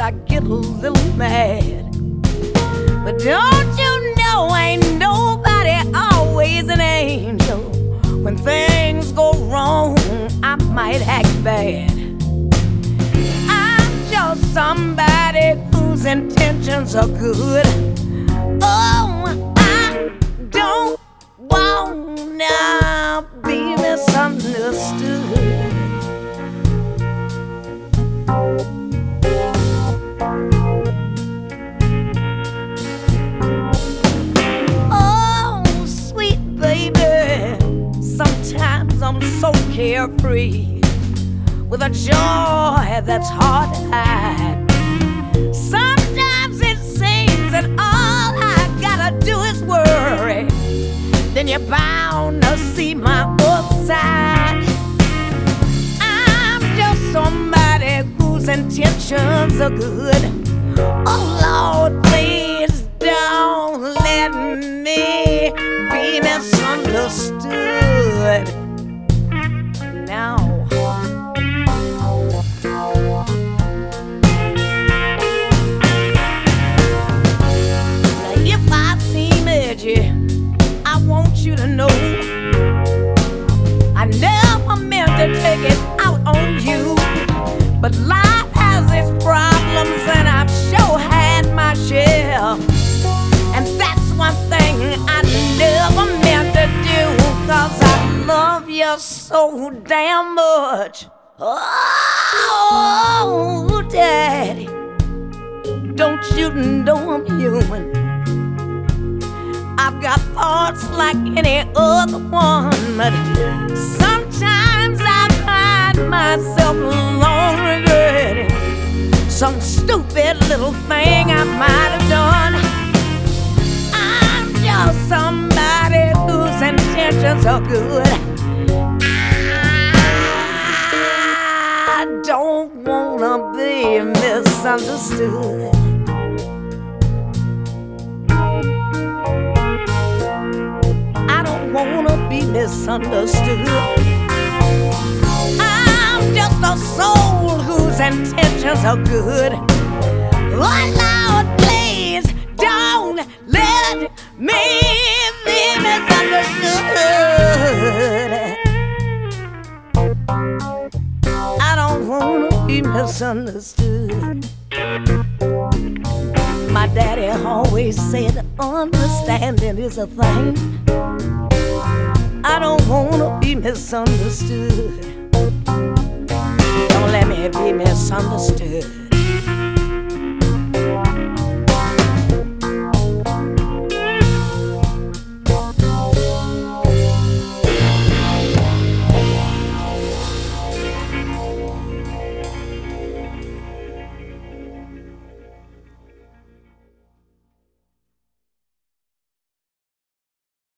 I get a little mad. But don't you know ain't nobody always an angel? When things go wrong, I might act bad. I'm just somebody whose intentions are good. Oh, I don't wanna be misunderstood. Oh, sweet baby, sometimes I'm so carefree, with a joy that's hard to hide. Sometimes it seems that all I gotta do is worry, then you're bound to see my upside. I'm just somebody whose intentions are good. Oh Lord, please don't let me be misunderstood. Now, if I seem edgy, I want you to know I never meant to take it out on you. But life has its problems and I've sure had my share. And that's one thing I never meant to do, 'cause I love you so damn much. Oh, Daddy, don't you know I'm human? I've got thoughts like any other one, but sometimes I find myself alone regretting some stupid little thing I might have done. I'm just somebody whose intentions are good. I don't wanna be misunderstood. I don't wanna be misunderstood. I'm just a soul whose intentions are good. Oh Lord, please don't let me be misunderstood. I don't wanna be misunderstood. My daddy always said understanding is a thing. I don't wanna be misunderstood. Don't let me be misunderstood.